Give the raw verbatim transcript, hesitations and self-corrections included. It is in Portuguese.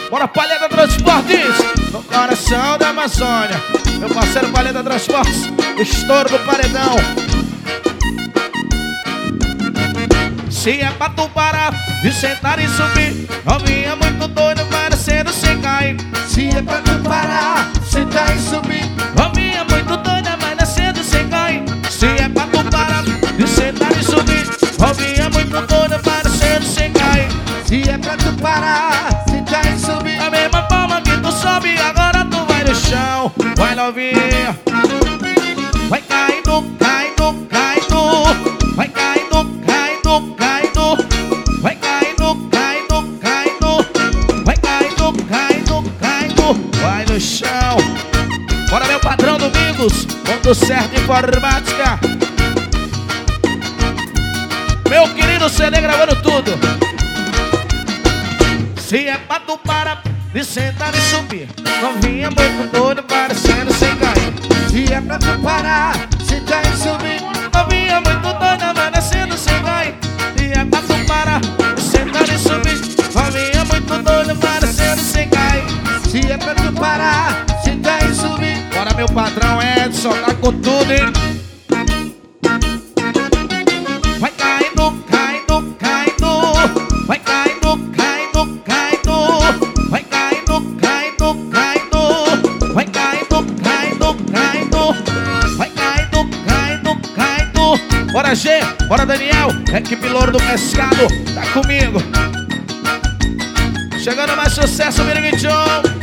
Bora, Palheta Transportes, no coração da Amazônia. Meu parceiro Palheta Transportes, estouro do paredão. Se é pra tu parar de sentar e subir, novinha muito doida, parecendo sem cair. Se é pra tu parar, sentar e subir, novinha muito doida, parecendo sem cair. Se é pra tu parar de sentar e subir, novinha muito doida, parecendo sem cair. se é pra tu parar, sentar e subir, Da mesma forma que tu sobe, agora tu vai no chão. Vai novinha, vai caindo, caindo, caindo. Vai caindo, caindo, caindo. Vai caindo, caindo, caindo. Vai caindo, caindo, caindo. Vai no chão. Bora, meu patrão Domingos, ponto certo informática. Meu querido C D gravando tudo. Se é pra tu parar de sentar e subir, novinha muito doida, parecendo sem cair. se é pra tu parar, sentar e subir, Novinha muito doida, parecendo sem cair. Se é pra tu parar de sentar e subir, novinha muito doida, parecendo sem cair. se é pra tu parar, sentar e subir, Bora, meu patrão Edson, tá com tudo, hein? Vai caindo, caindo, caindo. Vai caindo, caindo, caindo. Vai caindo, caindo, caindo. Vai caindo, caindo, caindo. Vai caindo, caindo, caindo. Bora, G, bora, Daniel, equipe Louro do Pescado, tá comigo. Chegando mais sucesso, Miringuinho.